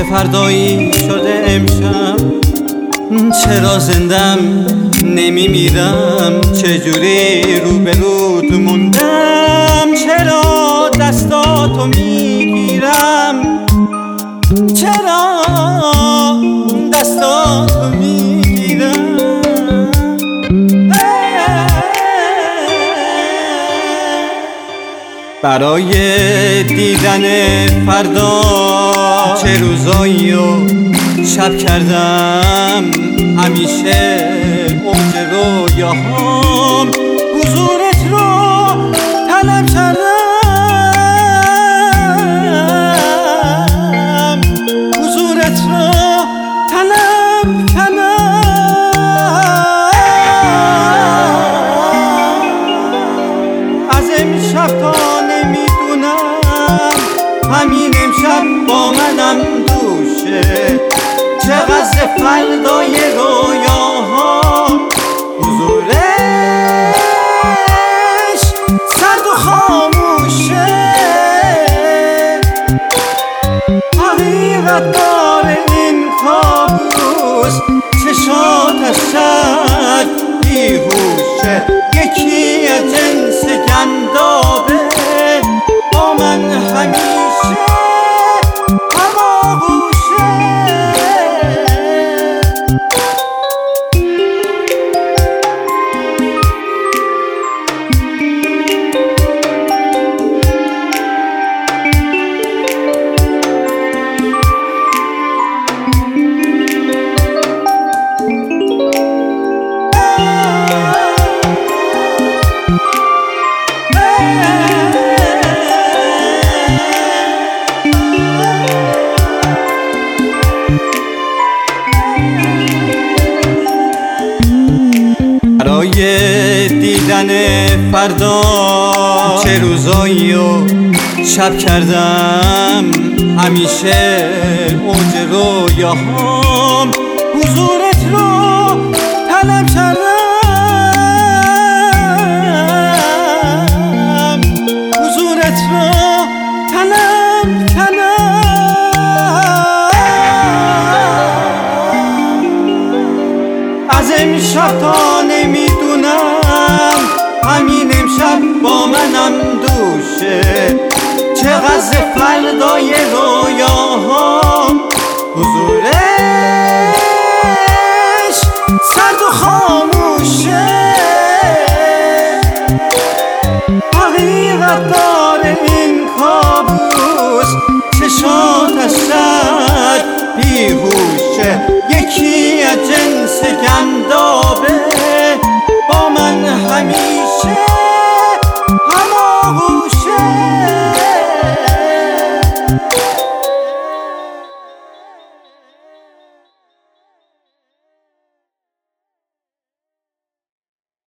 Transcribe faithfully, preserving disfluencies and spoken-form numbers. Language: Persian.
چه فردایی شده امشب، چرا زندم نمی میرم، چجوری رو به رود موندم، چرا دستاتو میگیرم، چرا دستاتو میگیرم. برای دیدن فردا چه روزایی و شب کردم، همیشه اوج رویاهام حضورت رو طلب کردم، حضورت رو طلب کردم. از امشب تا نمیدونم، همین امشب با منم دوشه، چقدر فردای رویاها حضورش سرد و خاموشه. حقیقت داره این کابوس، چشاتش شد بیهوشه، یکی از جنس گندابه با من همیشه هماغوشه. برای دیدن فردا چه روزایی و شب کردم، همیشه اوج رویاهام حضورت رو طلب کردم، حضورت رو طلب کردم. از امشب تا نمیدونم، همین امشب با منم دوشه، چقدر فردای رویاهام حضورش سرد و خام